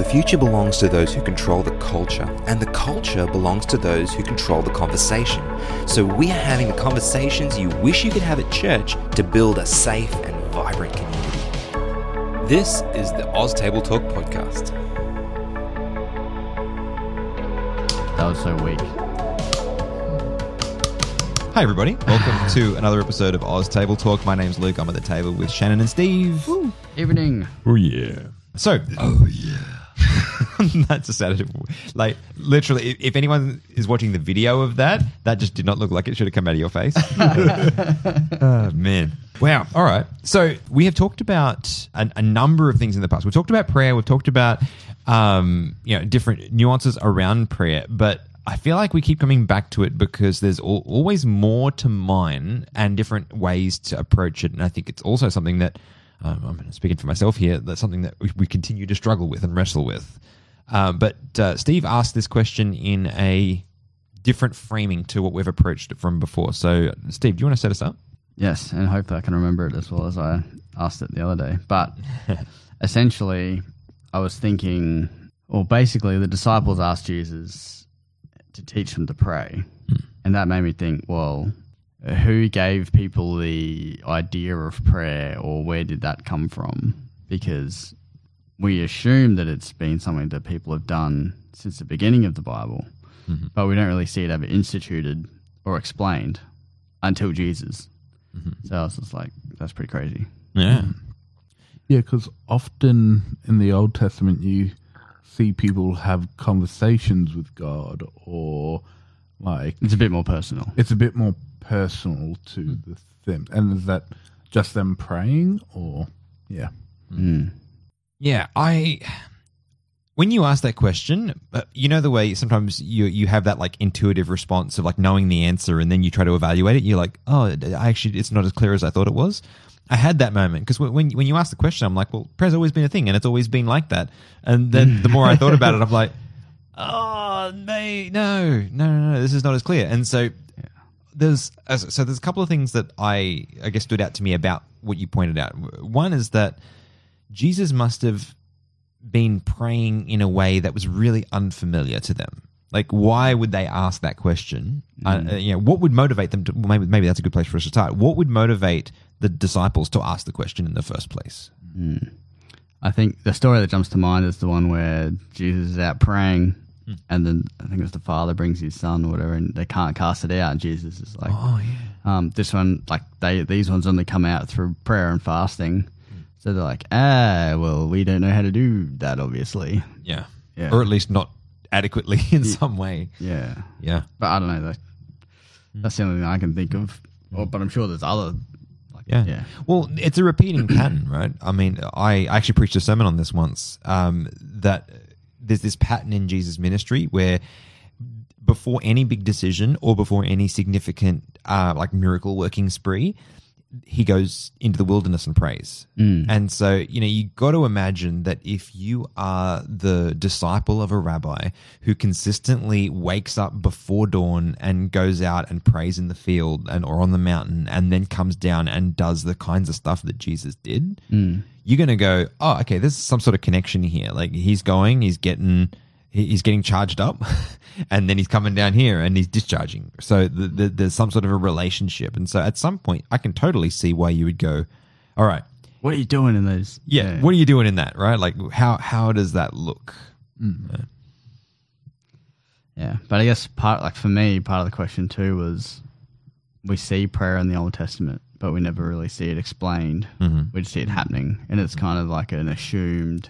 The future belongs to those who control the culture, and the culture belongs to those who control the conversation. So we are having the conversations you wish you could have at church to build a safe and vibrant community. This is the Oz Table Talk podcast. That was so weak. Hi everybody, welcome to another episode of Oz Table Talk. My name's Luke, I'm at the table with Shannon and Steve. Woo. Evening. Oh yeah. So, oh yeah. That's a sedative. Like, literally, if anyone is watching the video of that, that just did not look like it should have come out of your face. Oh, man. Wow. All right. So, we have talked about a number of things in the past. We've talked about prayer. We've talked about, different nuances around prayer. But I feel like we keep coming back to it because there's always more to mine and different ways to approach it. And I think it's also something that, I'm speaking for myself here, that's something that we continue to struggle with and wrestle with. But Steve asked this question in a different framing to what we've approached it from before. So, Steve, do you want to set us up? Yes, and hopefully I can remember it as well as I asked it the other day. But essentially, I was thinking, well, basically the disciples asked Jesus to teach them to pray. And that made me think, well, who gave people the idea of prayer, or where did that come from? Because we assume that it's been something that people have done since the beginning of the Bible, but we don't really see it ever instituted or explained until Jesus. So I was just like, that's pretty crazy. Yeah. Yeah, because often in the Old Testament you see people have conversations with God, or like... It's a bit more personal. It's a bit more personal to the thing. And is that just them praying, or... Yeah. Yeah, when you ask that question, you know the way sometimes you have that like intuitive response of like knowing the answer, and then you try to evaluate it. You're like, oh, actually, it's not as clear as I thought it was. I had that moment because when you ask the question, I'm like, well, prayer's always been a thing, and it's always been like that. And then the more I thought about it, I'm like, oh, no, this is not as clear. And so there's a couple of things that I guess stood out to me about what you pointed out. One is that Jesus must have been praying in a way that was really unfamiliar to them. Like, why would they ask that question? What would motivate them to? Well, maybe that's a good place for us to start. What would motivate the disciples to ask the question in the first place? I think the story that jumps to mind is the one where Jesus is out praying, and then I think it's the father brings his son or whatever, and they can't cast it out. And Jesus is like, "Oh yeah, this one, like these ones only come out through prayer and fasting." So they're like, well, we don't know how to do that, obviously. Yeah. Or at least not adequately in some way. Yeah. Yeah. But I don't know. That's the only thing I can think of. But I'm sure there's other. Yeah. Well, it's a repeating pattern, right? I mean, I actually preached a sermon on this once, that there's this pattern in Jesus' ministry where before any big decision or before any significant miracle working spree, he goes into the wilderness and prays. And so, you got to imagine that if you are the disciple of a rabbi who consistently wakes up before dawn and goes out and prays in the field or on the mountain and then comes down and does the kinds of stuff that Jesus did, you're going to go, oh, okay, there's some sort of connection here. Like he's getting charged up and then he's coming down here and he's discharging. So there's some sort of a relationship. And so at some point I can totally see why you would go, all right, what are you doing in those? Yeah. What are you doing in that? Right. Like how does that look? Yeah. But I guess for me, part of the question too was we see prayer in the Old Testament, but we never really see it explained. We just see it happening. And it's kind of like an assumed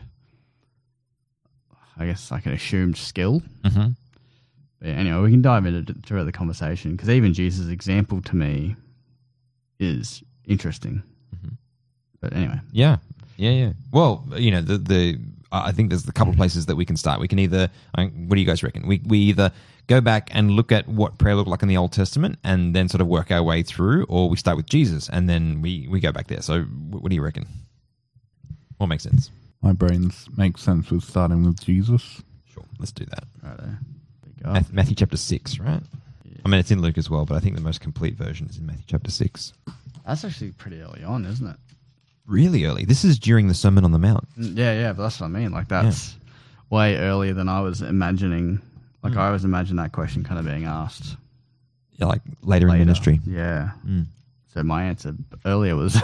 skill. But anyway, we can dive into throughout the conversation because even Jesus' example to me is interesting. But anyway. Yeah. Well, I think there's a couple of places that we can start. We can either, what do you guys reckon? We either go back and look at what prayer looked like in the Old Testament and then sort of work our way through, or we start with Jesus and then we go back there. So what do you reckon? What makes sense? My brains make sense with starting with Jesus. Sure, let's do that. Right. Matthew chapter 6, right? Yeah. I mean, it's in Luke as well, but I think the most complete version is in Matthew chapter 6. That's actually pretty early on, isn't it? Really early. This is during the Sermon on the Mount. Yeah, but that's what I mean. Like that's way earlier than I was imagining. Like I always imagined that question kind of being asked Yeah, like later in ministry. Yeah. So my answer earlier was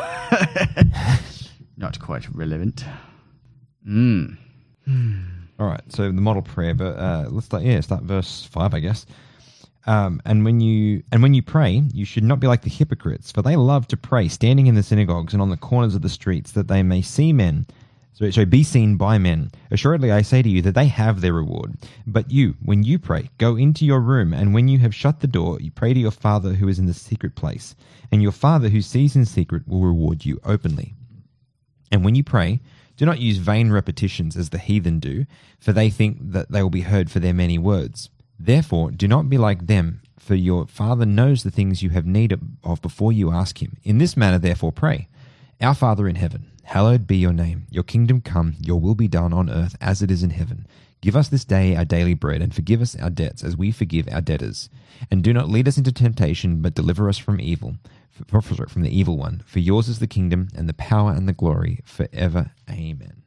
not quite relevant. All right, so the model prayer, but let's start verse 5, I guess. And when you pray, you should not be like the hypocrites, for they love to pray, standing in the synagogues and on the corners of the streets, that they may see men. So be seen by men. Assuredly, I say to you that they have their reward. But you, when you pray, go into your room, and when you have shut the door, you pray to your Father who is in the secret place. And your Father who sees in secret will reward you openly. And when you pray, do not use vain repetitions as the heathen do, for they think that they will be heard for their many words. Therefore, do not be like them, for your Father knows the things you have need of before you ask him. In this manner, therefore, pray. Our Father in heaven, hallowed be your name. Your kingdom come, your will be done on earth as it is in heaven. Give us this day our daily bread, and forgive us our debts as we forgive our debtors. And do not lead us into temptation, but deliver us from evil, from the evil one. For yours is the kingdom, and the power, and the glory, forever. Amen.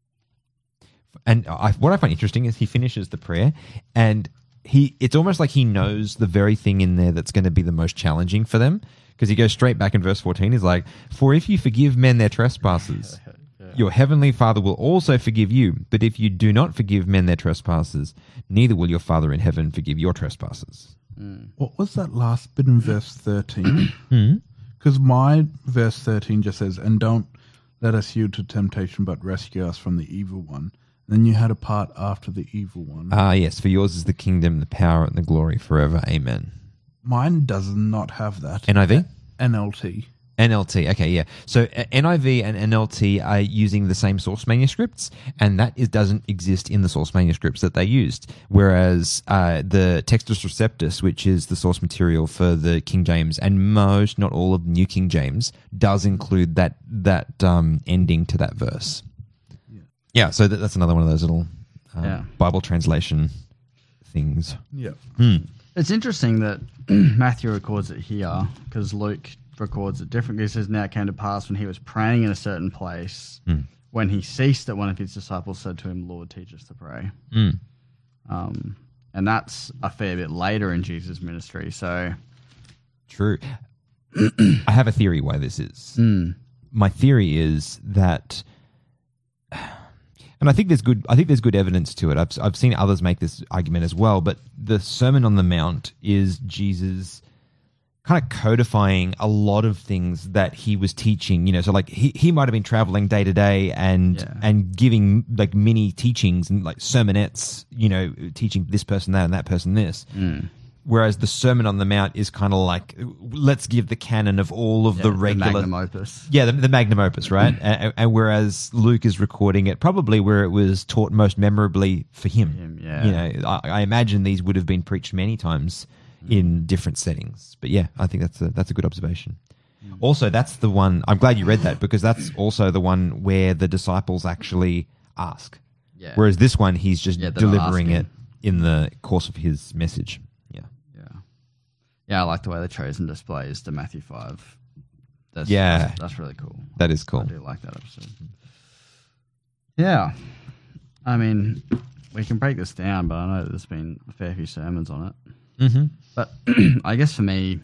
And what I find interesting is he finishes the prayer, and it's almost like he knows the very thing in there that's going to be the most challenging for them, because he goes straight back in verse 14. He's like, for if you forgive men their trespasses, your heavenly Father will also forgive you. But if you do not forgive men their trespasses, neither will your Father in heaven forgive your trespasses. What was that last bit in verse 13? Because my verse 13 just says, and don't let us yield to temptation, but rescue us from the evil one. Then you had a part after the evil one. Yes, for yours is the kingdom, the power, and the glory forever. Amen. Mine does not have that. NIV? NLT. NLT, okay, yeah. So NIV and NLT are using the same source manuscripts, and that doesn't exist in the source manuscripts that they used. Whereas the Textus Receptus, which is the source material for the King James, and most, not all of New King James, does include that ending to that verse. Yeah, so that's another one of those little Bible translation things. Yeah. It's interesting that Matthew records it here because Luke records it differently. He says, now it came to pass when he was praying in a certain place, when he ceased that one of his disciples said to him, Lord, teach us to pray. And that's a fair bit later in Jesus' ministry. So, true. I have a theory why this is. My theory is that... And I think there's good evidence to it. I've seen others make this argument as well, but the Sermon on the Mount is Jesus kind of codifying a lot of things that he was teaching, so like he might have been traveling day to day and giving like mini teachings and like sermonettes, teaching this person that and that person this. Whereas the Sermon on the Mount is kind of like, let's give the canon of all of the regular... The magnum opus. Yeah, the magnum opus, right? And whereas Luke is recording it probably where it was taught most memorably for him. I imagine these would have been preached many times in different settings. But yeah, I think that's a good observation. Also, that's the one... I'm glad you read that, because that's also the one where the disciples actually ask. Yeah. Whereas this one, he's just delivering it in the course of his message. Yeah, I like the way the chosen displays to Matthew 5. That's really cool. That is cool. I do like that episode. Yeah. I mean, we can break this down, but I know that there's been a fair few sermons on it. But I guess for me,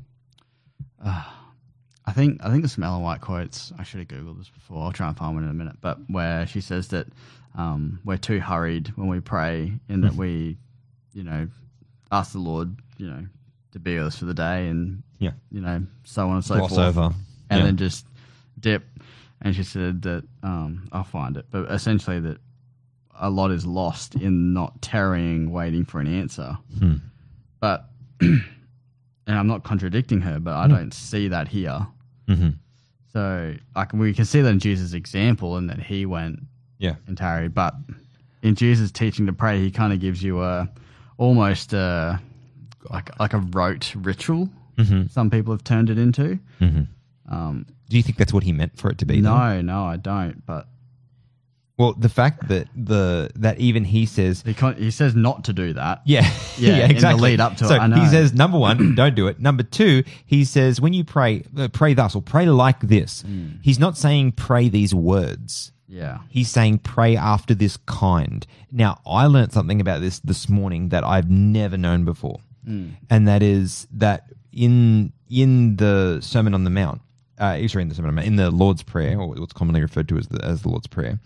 I think there's some Ellen White quotes. I should have Googled this before. I'll try and find one in a minute. But where she says that we're too hurried when we pray, in that we, ask the Lord, to be with us for the day, and so on and so Gloss forth, over. and then just dip. And she said that I'll find it, but essentially that a lot is lost in not tarrying, waiting for an answer. But and I'm not contradicting her, but I don't see that here. So we can see that in Jesus' example, and that he went and tarried. But in Jesus' teaching to pray, he kind of gives you almost like a rote ritual. Some people have turned it into. Do you think that's what he meant for it to be? No, I don't. But the fact that even he says he says not to do that. Yeah, exactly. In the lead up to it. So I know. he says, number one, don't do it. Number two, he says when you pray thus or pray like this. He's not saying pray these words. Yeah. He's saying pray after this kind. Now, I learned something about this morning that I've never known before. And that is that in the Sermon on the Mount, in the Lord's Prayer, or what's commonly referred to as the Lord's Prayer,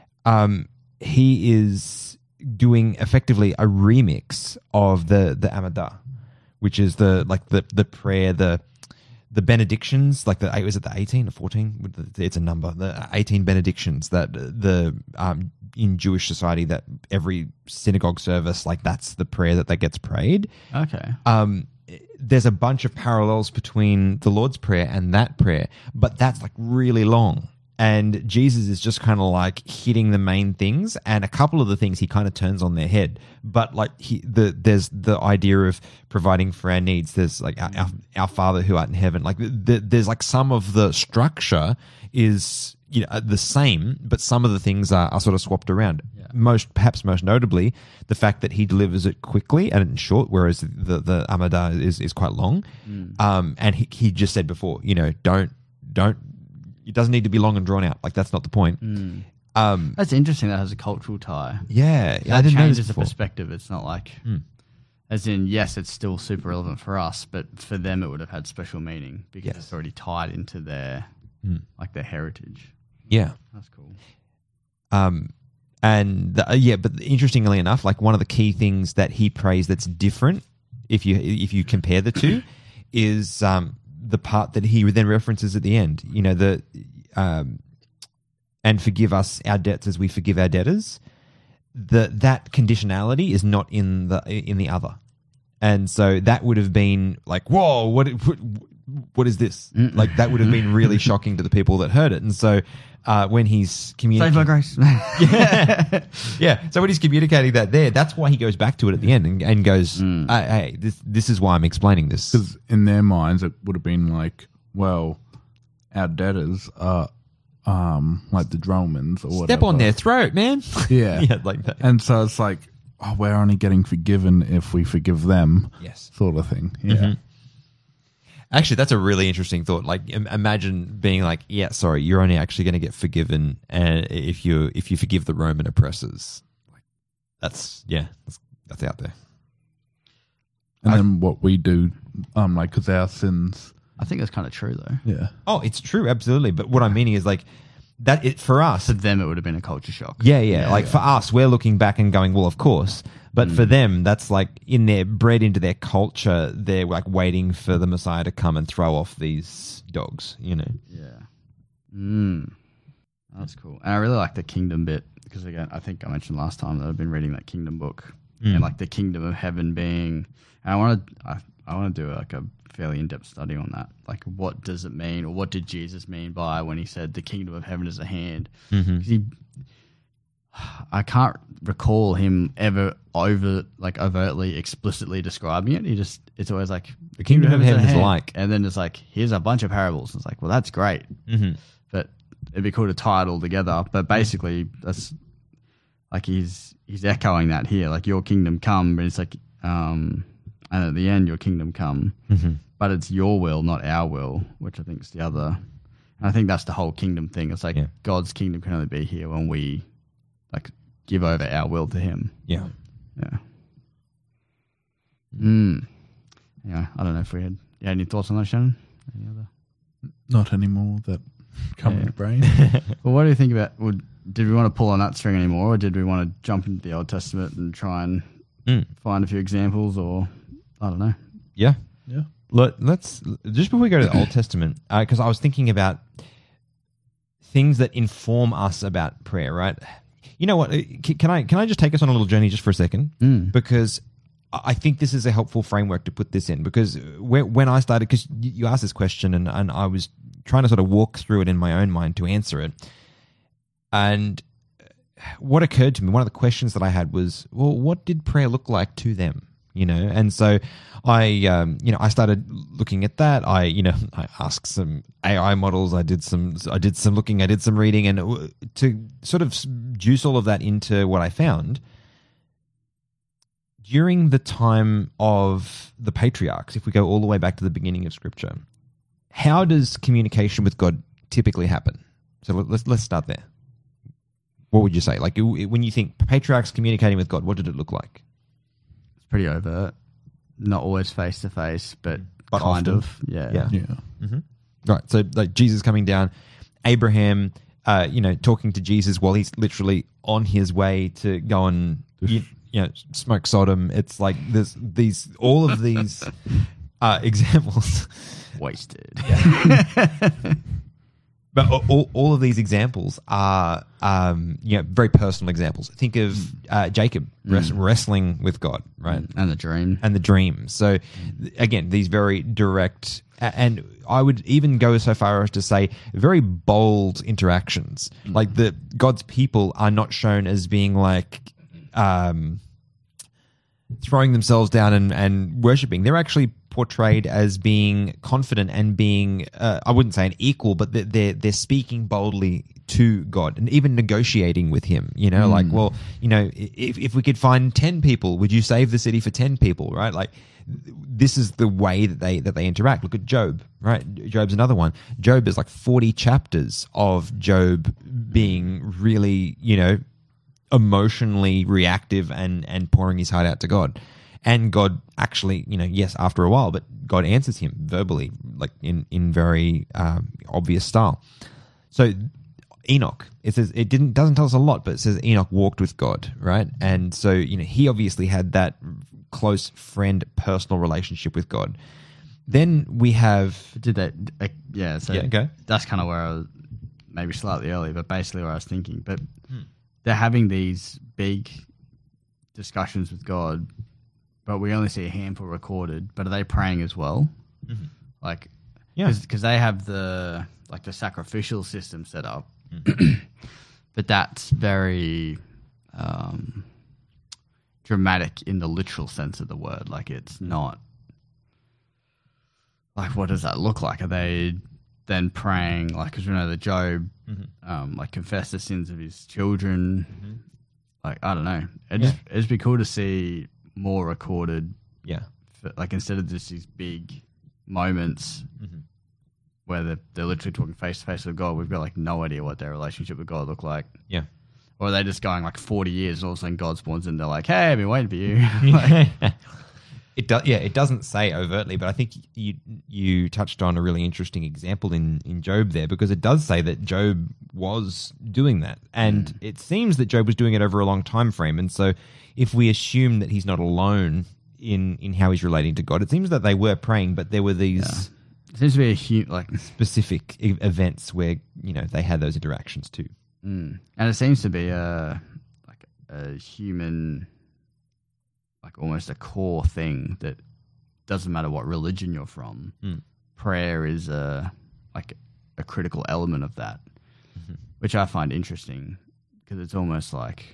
he is doing effectively a remix of the Amidah, which is the prayer, the benedictions, like was it the 18 or 14? It's a number. The 18 benedictions that in Jewish society, that every synagogue service, like that's the prayer that gets prayed. Okay. There's a bunch of parallels between the Lord's Prayer and that prayer, but that's like really long. And Jesus is just kind of like hitting the main things, and a couple of the things he kind of turns on their head. But like there's the idea of providing for our needs. There's like our Father who art in heaven. Like there's like some of the structure is the same, but some of the things are sort of swapped around. Yeah. Perhaps most notably, the fact that he delivers it quickly and in short, whereas the Amidah is quite long. And he just said before, don't. It doesn't need to be long and drawn out. Like that's not the point. That's interesting. That has a cultural tie. Yeah, That I didn't know this changes the before. perspective. It's not like, as in, yes, it's still super relevant for us, but for them it would have had special meaning because it's already tied into their their heritage. Yeah, That's cool. But interestingly enough, like one of the key things that he prays that's different, if you compare the two, is the part that he then references at the end, and forgive us our debts as we forgive our debtors. That conditionality is not in the other, and so that would have been like, whoa, what is this? Like that would have been really shocking to the people that heard it. And so when he's communicating, Saved by grace. yeah. So when he's communicating that that's why he goes back to it at the end and goes, hey, this is why I'm explaining this. Because in their minds, it would have been like, well, our debtors are like the Romans or whatever. Step on their throat, man. Yeah. Yeah, like that. And so it's like, oh, we're only getting forgiven if we forgive them. Yes. Sort of thing. Yeah. Mm-hmm. Actually, that's a really interesting thought. Like, imagine being like, "Yeah, sorry, you're only actually going to get forgiven, if you forgive the Roman oppressors." Like, that's out there. And then what we do, because our sins. I think that's kind of true, though. Yeah. Oh, it's true, absolutely. But what I'm meaning is like that. It for us. For them, it would have been a culture shock. Yeah. Like for us, we're looking back and going, "Well, of course." But for them, that's like bred into their culture. They're like waiting for the Messiah to come and throw off these dogs, Yeah. That's cool. And I really like the kingdom bit because, again, I think I mentioned last time that I've been reading that kingdom book and like the kingdom of heaven being. And I want to do like a fairly in-depth study on that. Like, what does it mean, or what did Jesus mean by when he said the kingdom of heaven is at hand? I can't recall him ever overtly, explicitly describing it. It's always like the kingdom of heaven is like, and then it's like, here's a bunch of parables. It's like, well, that's great, but it'd be cool to tie it all together. But basically, that's like he's echoing that here, like your kingdom come, but it's like, and at the end, your kingdom come, but it's your will, not our will, which I think is the other. And I think that's the whole kingdom thing. It's like God's kingdom can only be here when we like give over our will to him. Yeah. Yeah. I don't know if we had any thoughts on that, Shannon? Any other? Not anymore that come into brain. Well, what do you think about? Did we want to pull on that string anymore, or did we want to jump into the Old Testament and try and find a few examples, or I don't know? Yeah. Let's just before we go to the Old Testament, because I was thinking about things that inform us about prayer, right? You know what? Can I just take us on a little journey just for a second? Because I think this is a helpful framework to put this in. Because when I started, because you asked this question and I was trying to sort of walk through it in my own mind to answer it. And what occurred to me, one of the questions that I had was, well, what did prayer look like to them? And so I started looking at that. I asked some AI models. I did some looking. I did some reading, and to sort of juice all of that into what I found during the time of the patriarchs. If we go all the way back to the beginning of Scripture, how does communication with God typically happen? So let's start there. What would you say? Like when you think patriarchs communicating with God, what did it look like? It's pretty overt. Not always face to face, but kind often. of. Yeah. Right. So like Jesus coming down, Abraham, talking to Jesus while he's literally on his way to go and smoke Sodom. It's like there's all of these examples. Wasted. But all of these examples are, very personal examples. Think of Jacob wrestling with God, right? And the dream. And the dream. So, again, these very direct, and I would even go so far as to say very bold interactions. Like God's people are not shown as being like throwing themselves down and worshipping. They're actually portrayed as being confident and being, I wouldn't say an equal, but they're speaking boldly to God and even negotiating with him, like, well, if we could find 10 people, would you save the city for 10 people, right? Like this is the way that they interact. Look at Job, right? Job's another one. Job is like 40 chapters of Job being really, emotionally reactive and pouring his heart out to God. And God actually, yes, after a while, but God answers him verbally, like in very obvious style. So Enoch, it says doesn't tell us a lot, but it says Enoch walked with God, right? And so he obviously had that close friend, personal relationship with God. Then we have So that's kind of where I was, maybe slightly early, but basically where I was thinking. But they're having these big discussions with God. But we only see a handful recorded. But are they praying as well? Mm-hmm. Like, yeah, because they have the sacrificial system set up, but that's very dramatic in the literal sense of the word. Like, it's not like, what does that look like? Are they then praying like, because we know that Job confessed the sins of his children? Like, I don't know. It'd be cool to see more recorded, like instead of just these big moments where they're literally talking face to face with God. We've got like no idea what their relationship with God looked like. Or are they just going like 40 years and all of a sudden God spawns in, they're like, hey, I've been waiting for you. It doesn't say overtly, but I think you touched on a really interesting example in Job there, because it does say that Job was doing that, and it seems that Job was doing it over a long time frame. And so if we assume that he's not alone in how he's relating to God, it seems that they were praying, but there were these it seems to be specific events where they had those interactions too. And it seems to be a human, like almost a core thing that doesn't matter what religion you're from. Prayer is a critical element of that, which I find interesting, because it's almost like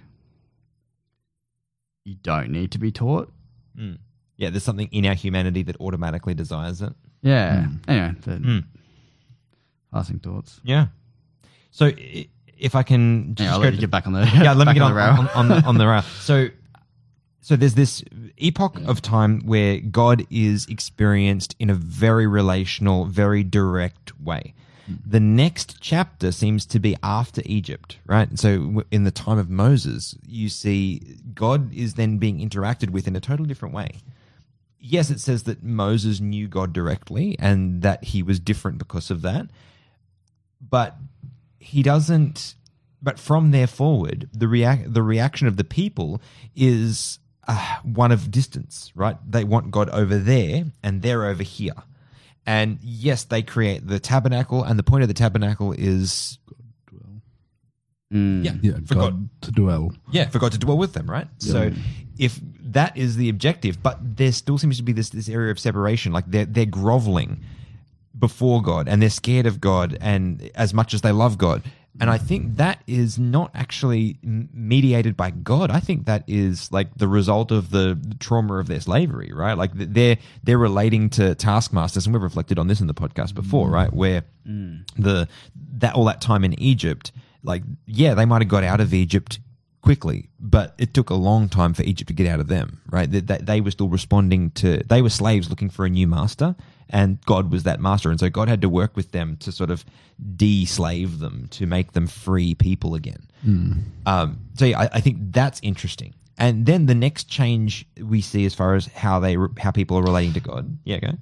you don't need to be taught. Yeah, there's something in our humanity that automatically desires it. Yeah. Anyway, passing thoughts. Yeah. So if I can just I'll let you get back on the let me get on on the rail. So there's this epoch of time where God is experienced in a very relational, very direct way. The next chapter seems to be after Egypt, right? So in the time of Moses, you see God is then being interacted with in a totally different way. Yes, it says that Moses knew God directly and that he was different because of that. But he doesn't. But from there forward, the reaction of the people is one of distance, right? They want God over there and they're over here. And yes, they create the tabernacle, and the point of the tabernacle is for God to dwell. Yeah, for God to dwell with them, right? Yeah. So if that is the objective, but there still seems to be this area of separation, like they're groveling before God and they're scared of God, and as much as they love God. And I think that is not actually mediated by God. I think that is like the result of the trauma of their slavery, right? Like they're relating to taskmasters, and we've reflected on this in the podcast before, right? Where all that time in Egypt, like, yeah, they might have got out of Egypt quickly, but it took a long time for Egypt to get out of them, right? They were still responding to, they were slaves looking for a new master, and God was that master. And so God had to work with them to sort of de-slave them, to make them free people again. So yeah, I think that's interesting. And then the next change we see as far as how people are relating to God. Yeah, go.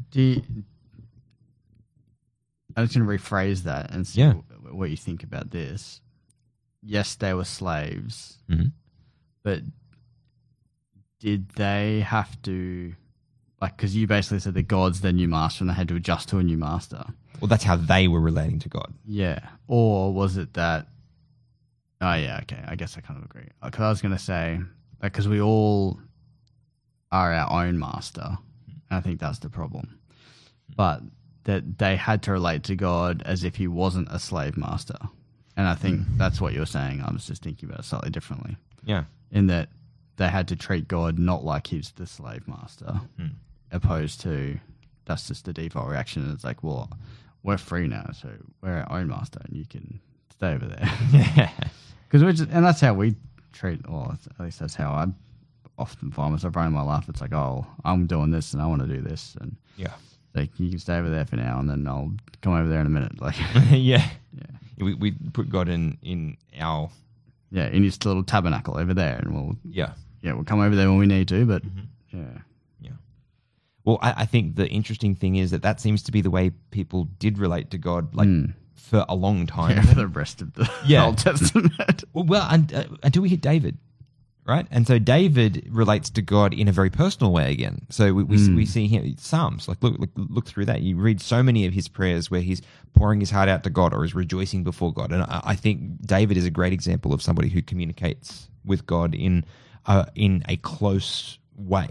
I'm just going to rephrase that and see what you think about this. Yes, they were slaves, but did they have to, like, because you basically said that God's their new master and they had to adjust to a new master. Well, that's how they were relating to God. Yeah. Or was it that, oh yeah, okay, I guess I kind of agree. Because I was going to say, because we all are our own master, and I think that's the problem. But that they had to relate to God as if he wasn't a slave master. And I think that's what you're saying. I was just thinking about it slightly differently. Yeah. In that they had to treat God not like he's the slave master, opposed to that's just the default reaction. It's like, well, we're free now, so we're our own master, and you can stay over there. Yeah. And that's how we treat, well, at least that's how I often find myself running my life. It's like, oh, I'm doing this and I want to do this. And yeah. Like, you can stay over there for now, and then I'll come over there in a minute. Like, yeah. We put God in our in his little tabernacle over there, and we'll we'll come over there when we need to. But yeah. Well, I think the interesting thing is that seems to be the way people did relate to God, like for a long time. Yeah, for the rest of the Old Testament. Well, until we hit David. Right, and so David relates to God in a very personal way again. So we see him Psalms. Like look through that. You read so many of his prayers where he's pouring his heart out to God or is rejoicing before God. And I think David is a great example of somebody who communicates with God in a close way.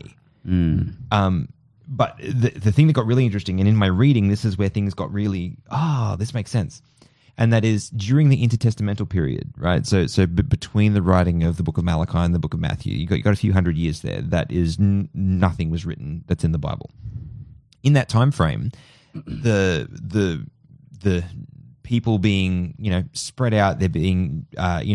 But the thing that got really interesting, and in my reading, this is where things got really this makes sense. And that is during the intertestamental period, right? So between the writing of the book of Malachi and the book of Matthew, you got a few hundred years there. That is nothing was written that's in the Bible. In that time frame, the people being spread out, they're being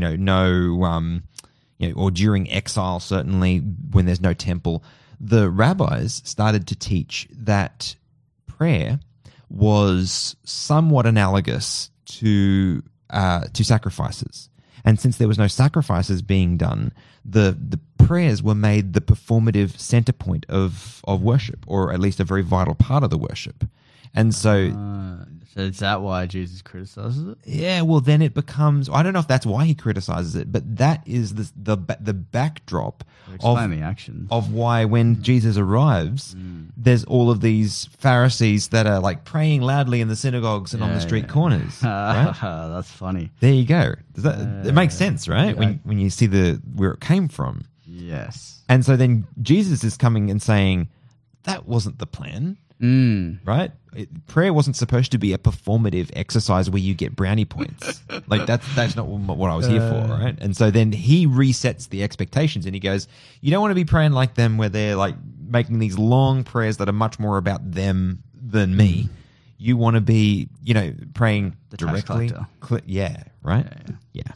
or during exile, certainly when there's no temple, the rabbis started to teach that prayer was somewhat analogous to sacrifices. And since there was no sacrifices being done, the prayers were made the performative center point of worship, or at least a very vital part of the worship. And so is that why Jesus criticizes it? Yeah, well, then it becomes, I don't know if that's why he criticizes it, but that is the backdrop the actions of why when Jesus arrives, there's all of these Pharisees that are like praying loudly in the synagogues and on the street corners. Right? That's funny. There you go. It makes sense, right? Yeah. When you see where it came from. Yes. And so then Jesus is coming and saying, that wasn't the plan. Right? Prayer wasn't supposed to be a performative exercise where you get brownie points. Like that's not what I was here for, right? And so then he resets the expectations and he goes, you don't want to be praying like them where they're like making these long prayers that are much more about them than me. You want to be, praying the directly. Yeah, right? Yeah.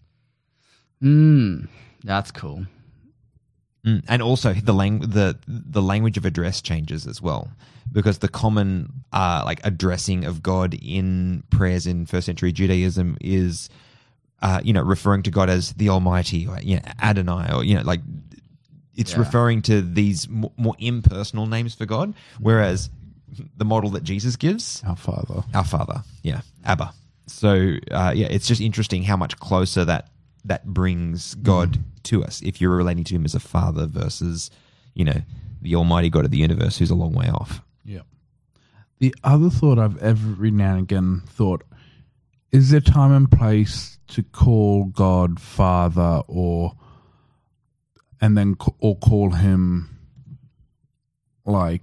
That's cool. And also the language of address changes as well, because the common addressing of God in prayers in first century Judaism is referring to God as the Almighty, or Adonai, or it's referring to these more impersonal names for God, whereas the model that Jesus gives, our Father, Abba. So it's just interesting how much closer that brings God to us if you're relating to him as a father versus, the almighty God of the universe who's a long way off. Yeah. The other thought I've every now and again thought, is there time and place to call God Father or call him like,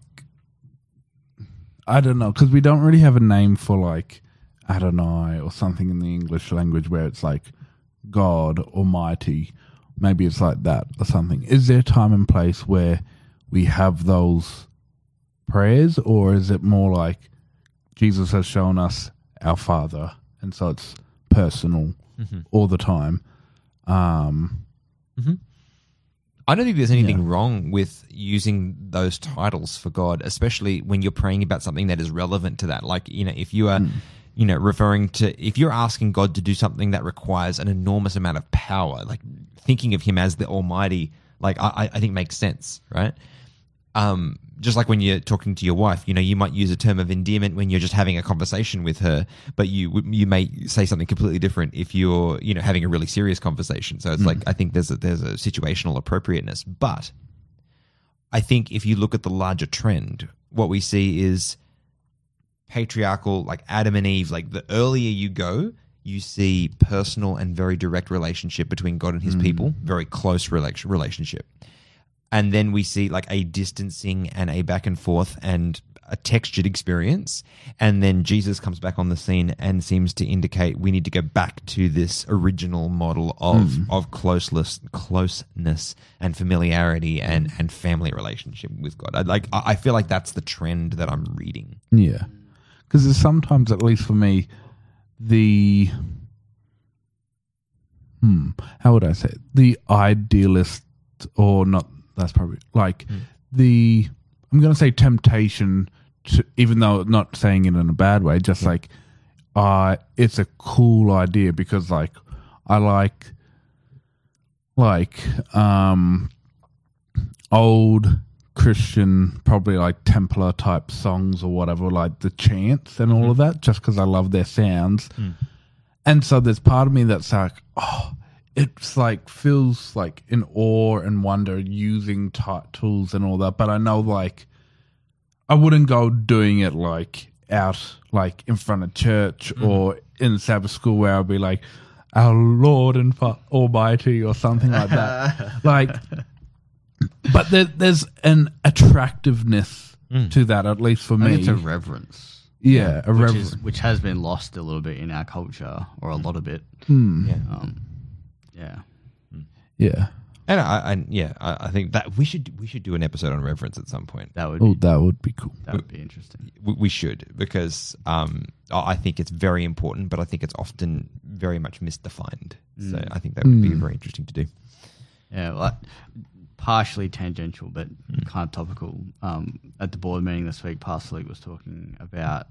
I don't know, because we don't really have a name for like Adonai or something in the English language where it's like God Almighty. Maybe it's like that or something. Is there time and place where we have those prayers, or is it more like Jesus has shown us our Father, and so it's personal all the time? I don't think there's anything wrong with using those titles for God, especially when you're praying about something that is relevant to that. Like, if you are, if you're asking God to do something that requires an enormous amount of power, like thinking of him as the Almighty, like I think makes sense, right? Just like when you're talking to your wife, you might use a term of endearment when you're just having a conversation with her, but you may say something completely different if you're, having a really serious conversation. So it's like, I think there's a situational appropriateness. But I think if you look at the larger trend, what we see is patriarchal, like Adam and Eve, like the earlier you go, you see personal and very direct relationship between God and his people, very close relationship. And then we see like a distancing and a back and forth and a textured experience. And then Jesus comes back on the scene and seems to indicate we need to go back to this original model of closeness and familiarity and family relationship with God. I feel like that's the trend that I'm reading. Yeah. Because there's sometimes, at least for me, the how would I say it? The idealist, or not, that's probably like the, I'm going to say temptation to, even though not saying it in a bad way, just like it's a cool idea because like I like old Christian, probably like Templar type songs or whatever, like the chants and all of that, just because I love their sounds. And so there's part of me that's like, it's like feels like in awe and wonder using tools and all that. But I know like I wouldn't go doing it like out like in front of church or in Sabbath school where I'll be like, our Lord and Almighty or something like that. Like, but there's an attractiveness to that, at least for me. It's a reverence. Yeah, a reverence. Which has been lost a little bit in our culture, or a lot of it. Yeah. And I think that we should do an episode on reverence at some point. That would be, that would be cool. That would be interesting. We should, because I think it's very important, but I think it's often very much misdefined. So I think that would be very interesting to do. Yeah, well, partially tangential, but kind of topical. At the board meeting this week, Pastor Luke was talking about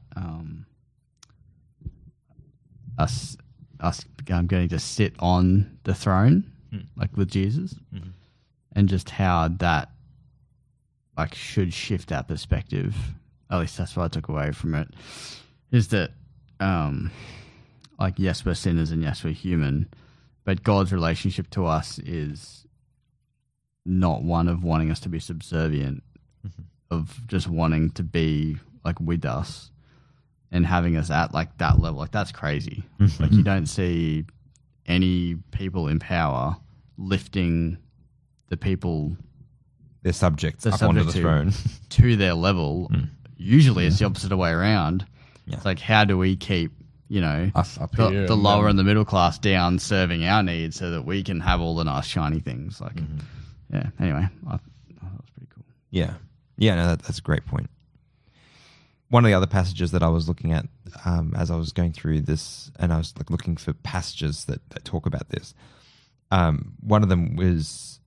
us getting to sit on the throne, like with Jesus, and just how that like should shift our perspective. At least that's what I took away from it. Is that like, yes, we're sinners and yes, we're human, but God's relationship to us is not one of wanting us to be subservient, of just wanting to be like with us and having us at like that level. Like that's crazy. Like you don't see any people in power lifting the people, their subjects up onto the throne to their level. Usually it's the opposite way around. It's like, how do we keep, us up here, the lower and the middle class down, serving our needs so that we can have all the nice shiny things? Like, yeah. Anyway, I thought that was pretty cool. Yeah. No, that's a great point. One of the other passages that I was looking at as I was going through this, and I was looking for passages that talk about this. One of them was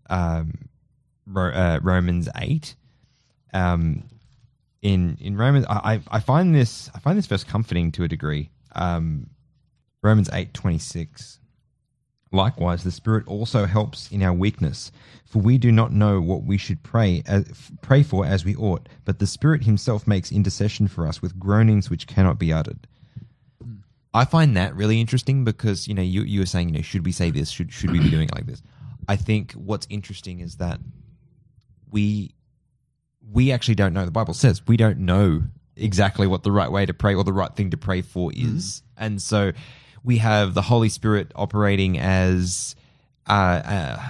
Romans 8. In Romans, I find this verse comforting to a degree. Romans 8:26. Likewise, the Spirit also helps in our weakness, for we do not know what we should pray for as we ought, but the Spirit himself makes intercession for us with groanings which cannot be uttered. I find that really interesting because, you were saying, should we say this? Should we be doing it like this? I think what's interesting is that we actually don't know. The Bible says we don't know exactly what the right way to pray or the right thing to pray for is. And so we have the Holy Spirit operating as an